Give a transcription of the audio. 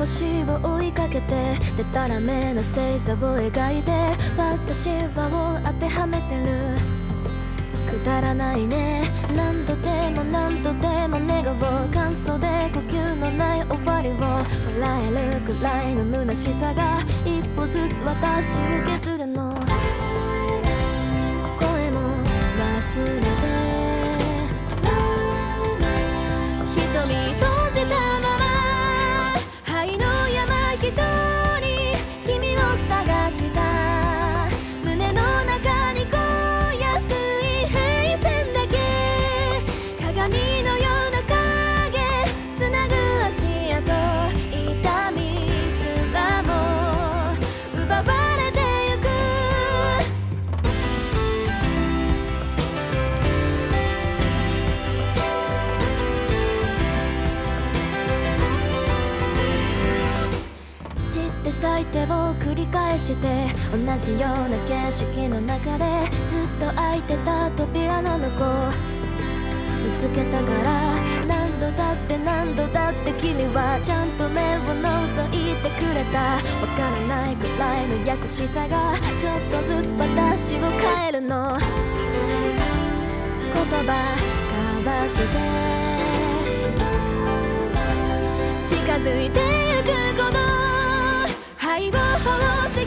星を追いかけてでたらめな星座を描いて私はを当てはめてる。くだらないね、何度でも何度でも願おう。乾燥で呼吸のない終わりを笑えるくらいの虚しさが一歩ずつ私を削るの。声も忘れて瞳閉じたまま灰の山一人君を探した。胸の中にこ安い平線だけ鏡のような影つなぐ足跡痛みすらも奪われてゆく。散って咲いてを繰り返して同じような景色の中でずっと開いてた扉の向こう見つけたから。何度だって何度だって君はちゃんと目を覗いてくれた。わからないくらいの優しさがちょっとずつ私を変えるの。言葉交わして近づいてゆくこの灰を放せ